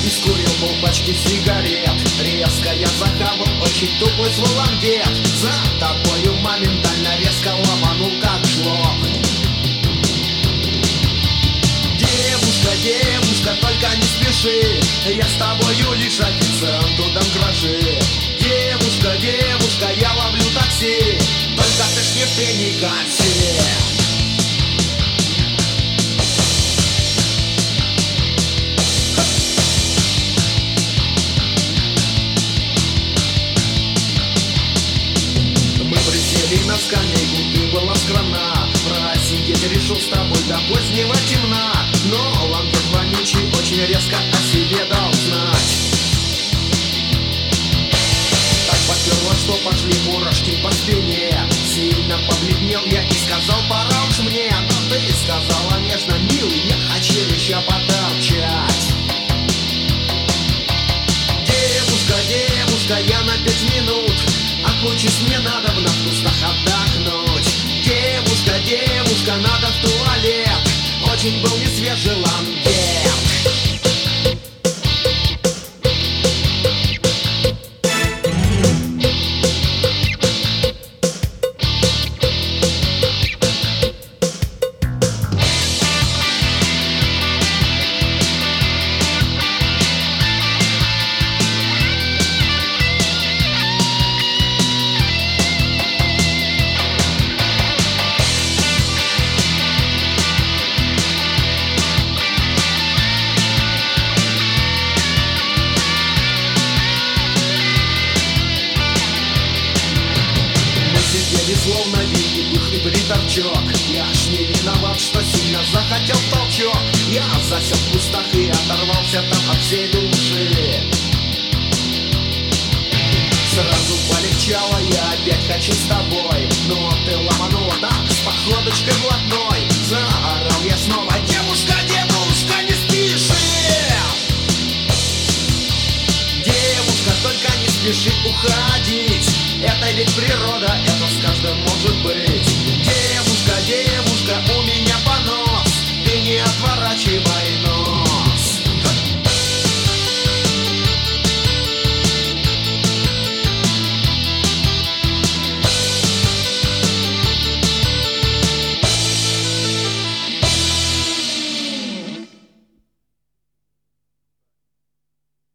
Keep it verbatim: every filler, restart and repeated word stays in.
и скурил полпачки сигарет. Резко я захавал очень туплый свой лангет. За тобою моментально резко ломанул как жлоб. Девушка, девушка, только не спеши, я с тобою лишь официанту дам гроши. Девушка, девушка, я ловлю такси, только ты ж не в пенигате. Мы присели на скамейку, ты была скромна, просидеть решил с тобой до позднего темна. Но лангет вонючий очень резко о себе дал знать. Так поперло, что пошли мурашки по спине. Сильно побледнел я и сказал, пора уж мне. Но ты сказала нежно, милый, я хочу еще поторчать. Девушка, девушка, я на пять минут отлучусь, мне надо в кустах отдохнуть. Девушка, девушка, надо в туалет, очень был несвежий лангет. Словно видит и приторчок. Я ж не виноват, что сильно захотел толчок. Я засел в кустах и оторвался там от всей души. Сразу полегчало, я опять хочу с тобой. Но ты ломанула так с походочкой блатной. За